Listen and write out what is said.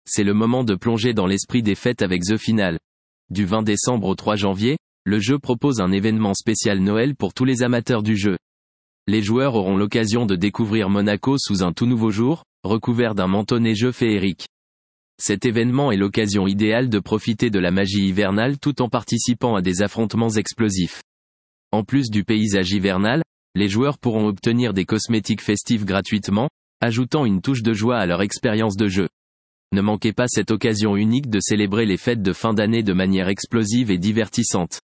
c'est le moment de plonger dans l'esprit des fêtes avec The Final. Du 20 décembre au 3 janvier, le jeu propose un événement spécial Noël pour tous les amateurs du jeu. Les joueurs auront l'occasion de découvrir Monaco sous un tout nouveau jour, recouvert d'un manteau neigeux féerique. Cet événement est l'occasion idéale de profiter de la magie hivernale tout en participant à des affrontements explosifs. En plus du paysage hivernal, les joueurs pourront obtenir des cosmétiques festifs gratuitement, ajoutant une touche de joie à leur expérience de jeu. Ne manquez pas cette occasion unique de célébrer les fêtes de fin d'année de manière explosive et divertissante.